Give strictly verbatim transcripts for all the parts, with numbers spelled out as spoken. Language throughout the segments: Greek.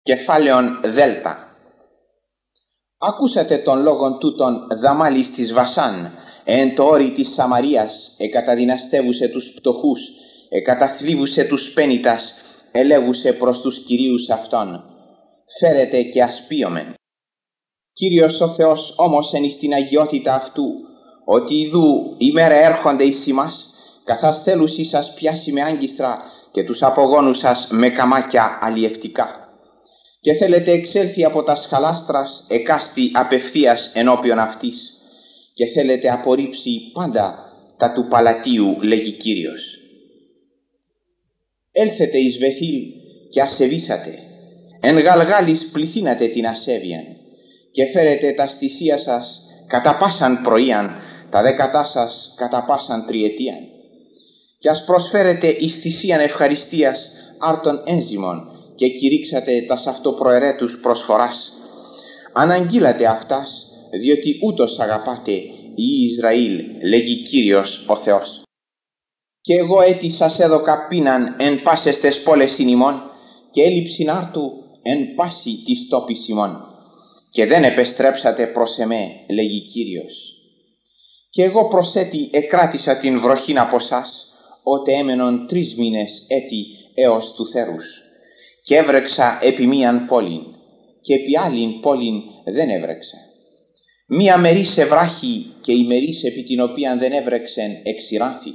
Κεφάλαιον Δέλτα. Ακούσατε των λόγων τούτων Δαμάλης της Βασάν, εν το όρι της Σαμαρίας, εκαταδυναστεύουσε τους πτωχούς, εκαταθλίβουσε τους πένητας, ελέγουσε προς τους κυρίους αυτών. Φέρετε και ασπίωμεν. Κύριος ο Θεός όμως εν εις την αγιότητα αυτού, ότι ιδού ημέρα έρχονται εις ημάς, καθάς θέλουσι σας πιάσει με άγκιστρα και τους απογόνους σας με καμάκια αλλιευτικά. Και θέλετε εξέλθει από τα σχαλάστρας εκάστη απευθείας ενώπιον αυτής, και θέλετε απορρίψει πάντα τα του παλατίου, λέγει Κύριος. Έλθετε εις Βεθήλ και ασεβήσατε, εν Γαλγάλης πληθύνατε την ασέβειαν, και φέρετε τα στησία σας κατά πάσαν πρωίαν, τα δέκατά σας κατά πάσαν τριετίαν, και ας προσφέρετε εις θυσίαν ευχαριστίας άρτων ένζυμων, και κηρύξατε τας αυτοπροαιρέτους προσφοράς. Αναγγείλατε αυτάς, διότι ούτως αγαπάτε η Ισραήλ, λέγει Κύριος ο Θεός. Και εγώ έτι σας έδωκα πείναν εν πάσες τες πόλες ημών, και έλλειψην άρτου εν πάση της τόπης ημών, και δεν επεστρέψατε προς εμέ, λέγει Κύριος. Και εγώ προσέτι εκράτησα την βροχήν από σας, ότε έμενον τρεις μήνες έτη έως του θέρους. Και έβρεξα επί μίαν πόλην, και επί άλλην πόλην δεν έβρεξα. Μία μερίς βράχη, και η μερίς επί την οποίαν δεν έβρεξεν εξηράνθη.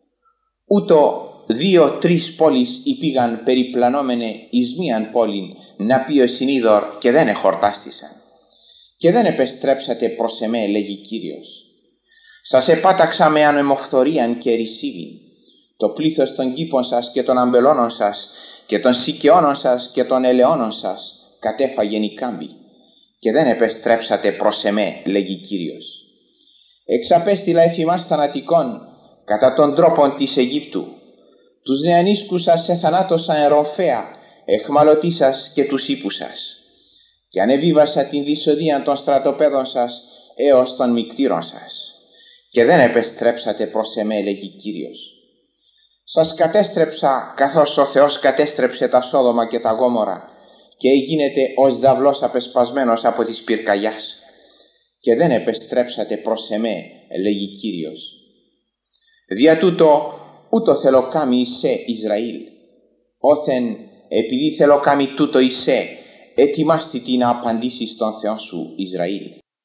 Ούτω δύο τρεις πόλεις υπήγαν περιπλανόμενε εις μίαν πόλην, να πει ο συνείδωρ, και δεν εχορτάστησαν. Και δεν επεστρέψατε προς εμέ, λέγει Κύριος. Σας επάταξα με ανεμοφθορίαν και ρησίβιν, το πλήθος των κήπων σας και των αμπελώνων σας, και των σικαιώνων σας και των ελαιώνων σας κατέφαγεν η κάμπη, και δεν επεστρέψατε προς εμέ, λέγει Κύριος. Εξαπέστειλα εφ' ημάς θανατικών κατά των τρόπων της Αιγύπτου. Τους νεανίσκους σας εθανάτωσαν εροφαία, εχμαλωτοί σας και τους ύπους σας. Και ανεβίβασα την δυσοδεία των στρατοπέδων σας έως των μικτήρων σας. Και δεν επεστρέψατε προς εμέ, λέγει Κύριος. Σας κατέστρεψα καθώς ο Θεός κατέστρεψε τα Σόδομα και τα Γόμορα, και έγινετε ως δαυλός απεσπασμένος από της πυρκαγιάς. Και δεν επεστρέψατε προς εμέ, λέγει Κύριος. Δια τούτο ούτω θέλω κάμει εισέ Ισραήλ. Όθεν επειδή θέλω κάμει τούτο εισέ, ετοιμάσθητη να απαντήσεις τον Θεό σου Ισραήλ.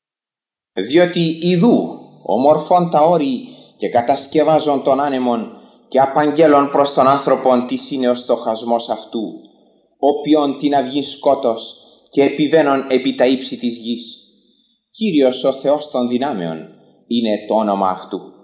Διότι ιδού ομορφών τα όρη και κατασκευάζων των άνεμων, και απαγγέλων προς τον άνθρωπον τι είναι ο στοχασμός αυτού, όποιον την αυγήν σκότος και επιβαίνον επί τα ύψη της γης. Κύριος ο Θεός των δυνάμεων είναι το όνομα αυτού.